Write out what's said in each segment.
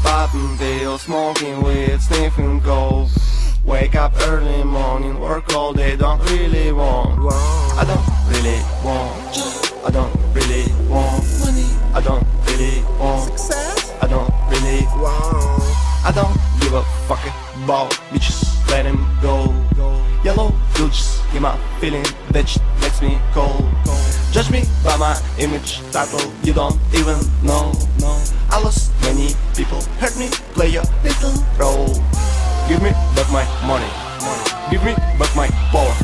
popping pills, smoking weed, sniffing coke. Wake up early morning, work all day, don't really want. I don't really want. I don't really want money. I don't really want success. I don't really want. I don't give a fuck about bitches, let him go. Yellow villages in my feeling, that shit makes me cold. Judge me by my image title, you don't even know. I lost many people, hurt me, play a little role. Give me back my money, give me back my power,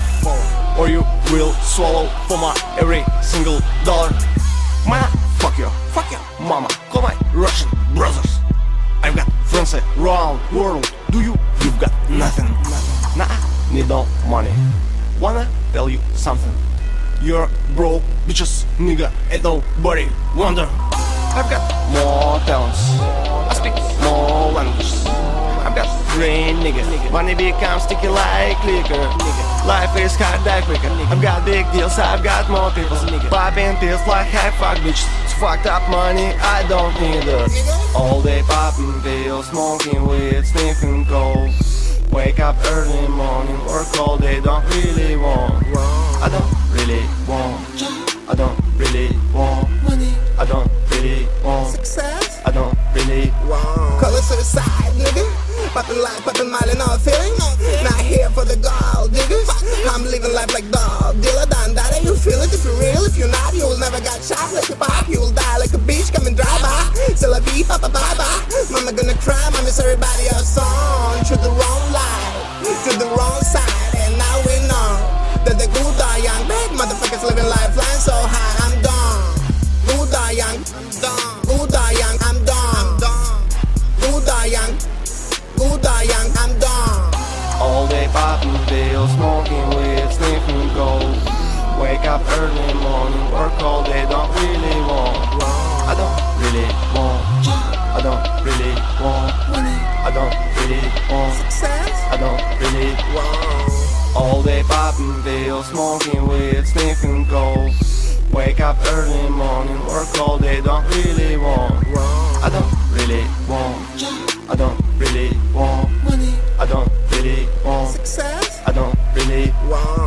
or you will swallow for my every single dollar. Man, fuck your mama, call my Russian brothers. I've got friends around the world, do you? You've got nothing. Nah, I need no money. Wanna tell you something? You're broke, bitches, nigga, ain't nobody wonder. I've got more talents, I speak more languages. I've got brain, nigga, money becomes sticky like liquor. Life is hard, die quicker. I've got big deals, I've got more people. Popping pills like hey fuck bitches. It's fucked up money, I don't need it. All day popping pills, smoking weed, sniffing coke. Wake up early morning, work all day, don't really want. I don't really want. I don't really want money. I don't really want success. I don't really want. Call it suicide, nigga. Poppin' like poppin' Miley, no feeling. Not here for the gold diggers. I'm living life like dog dealer. Done that, you feel it if you're real. If you're not, you'll never got shot like a pop. You'll die like a beach coming dry by. Still a beat, papa bye bye. Mama gonna cry, I miss everybody else on. To the wrong life, to the wrong side, and now we know that the good are young. Bad motherfuckers living lifeline so high. I'm done. Good are young, I'm done. Good are young, I'm done. Good are young. Good are young, I'm done. All day popping pills, smoking weed, sniffing coke. Wake up early morning, work all day, don't really want. I don't really want. I don't really want money. I don't really want success. I don't really want. All day popping pills, smoking weed, sniffing coke. Wake up early morning, work all day, don't really want. I don't really want. I don't really want money. I don't really want success. I don't really want.